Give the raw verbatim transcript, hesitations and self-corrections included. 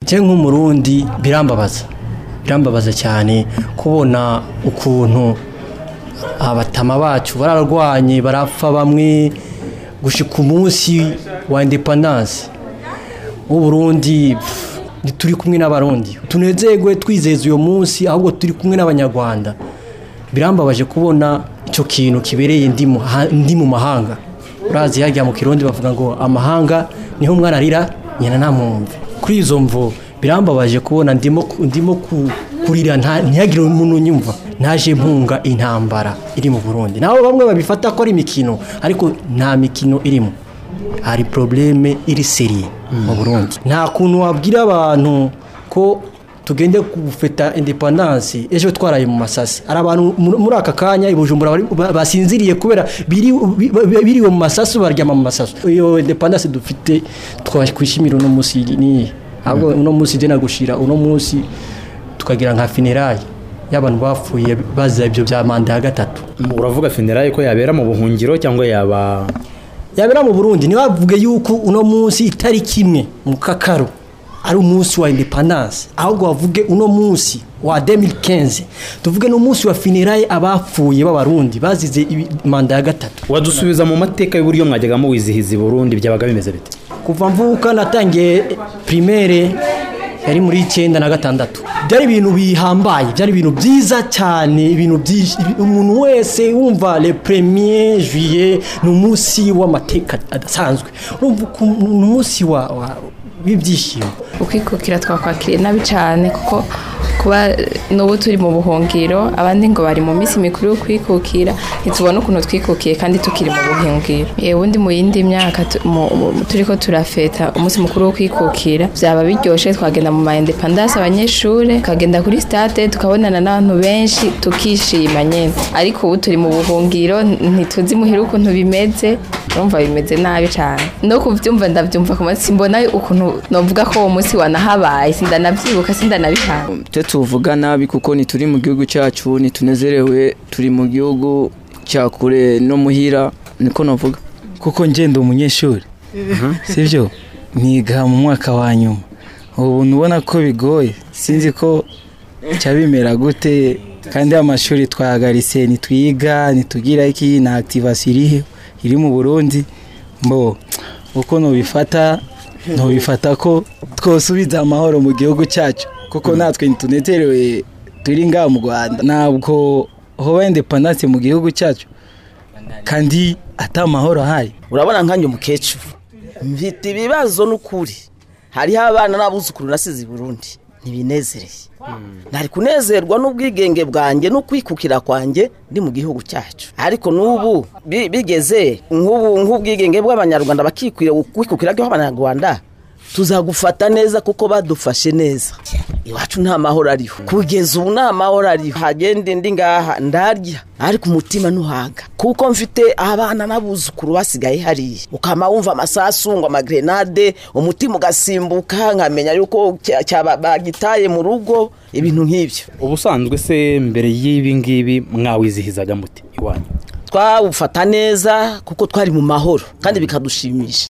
je nk'umurundi birambabaza birambabaza cyane kubona ukuntu abatama bacu bararwanye barapfa bamwe gushika umunsi wa independence u Burundi turi kumwe n'abarundi tunezegwe twizeza uyo munsi ahubwo turi kumwe n'abanyarwanda birambabaje kubona ico kintu kibereye ndi mu ndi mu mahanga urazi hajya mu kirundi bavuga ngo amahanga niho umwana arira nyina namumve kuri izo mvo birambabaje kubona ndimo ndimo kurira ntihagire umuntu nyumva naje mpunga intambara iri mu Burundi naho bamwe babifata ko ari imikino ariko nta mikino irimo hari probleme iri serie mu Burundi nta kuntu wabwira abantu ko tugende gufeta independence ejo twaraye mu masasi ari abantu muri aka kanya ibujumbura basinziriye kubera biri biri mu masasi baryama mu masasi iyo independence dufite twakwishimira no musi ni ahubwo uno musi je nagushira uno musi tukagira nka funeral y'abantu bapfuye baza ibyo bya manda ya gatatu. Uravuga funeral ko yabera mu buhungiro cyangwa yaba yabera mu Burundi ni bavuge yuko uno munsi itari kimwe mu kakaro ari umunsi wa independence ahubwo bavuge uno munsi wa deux mille quinze tuvuge no munsi wa funeral abapfuye b'abarundi bazize manda ya gatatu. Wadusubiza mu mateka y'uburyo mwajyaga mu wizihiza Burundi byabaga bimeze bite? Kuva mvuka natangiye primaire yari muri icyenda na gatandatu byari ibintu bihambaye byari ibintu byiza cyane ibintu byinshi umuntu wese wumva le premier juillet n'umunsi w'amateka adasanzwe urumva umunsi wa w'ibyishimo ukikukira twakwakiriye nabi cyane kuko kuba n'ubu turi mu buhungiro abandi ngo bari mu minsi mikuru yo kwikukira ntitubona ukuntu twikukiye kandi tukiri mu buhungiro yewe undi mu yindi myaka turiko turafeta umunsi mukuru wo kwikukira byaba biryoshe twagenda mu ma independence abanyeshure kagenda kuri stade tukabonana n'abantu benshi tukishima nyene ariko ubu turi mu buhungiro ntituzi muhira ukuntu bimeze urumva bimeze nabi cyane no kuvyumva ndavyumva ko simbona ukuntu novuga ko uwo munsi wanahabaye sindanavyibuka sindanabihanga tuvuga nabi kuko ni turi mu gihugu cyacu ni tunezerewe turi mu gihugu cyakure no muhira niko navuga kuko ngenda umunyeshuri sivyo niga mu mwaka wa nyuma ubu nubona ko bigoye sinzi ko cyabimera gute kandi amashuri twahagaritse ni twiga ni tugira iki na activation irihe iri mu Burundi mbo uko no bifata no bifata ko twosubiza amahoro mu gihugu cyacu kuko natwe tunezerewe turi ngaha mu Rwanda ntabwo hoba independence mu gihugu cyacu kandi atamahoro ahari. Urabona nkanje mukecuru mfite ibibazo n'ukuri hariho abana n'abuzukuru nasize i Burundi ntibinezereye nari kunezerwa n'ubwigenge bwanjye no kwikukira kwanjye ndi mu gihugu cyacu ariko n'ubu bigeze nk'ubu nk'ubwigenge bw'abanyarwanda bakikwira kwikukira kw'abanyarwanda tuzagufata neza kuko badufashe neza iwacu nta mahoro ariho kugeza ubu nta mahoro ariho hagende ndi ngaha ndarya ariko umutima ntuhaga kuko mfite abana n'abuzukuru basigaye hariye ukama wumva amasasu ngo amagrenade umutima ugasimbuka nkamenya yuko bagitaye mu rugo ibintu nk'ibyo. Ubusanzwe se mbere y'ibi ngibi mwawizihizaga muti iwanyu? Twawufata neza kuko twari mu mahoro kandi bikadushimisha.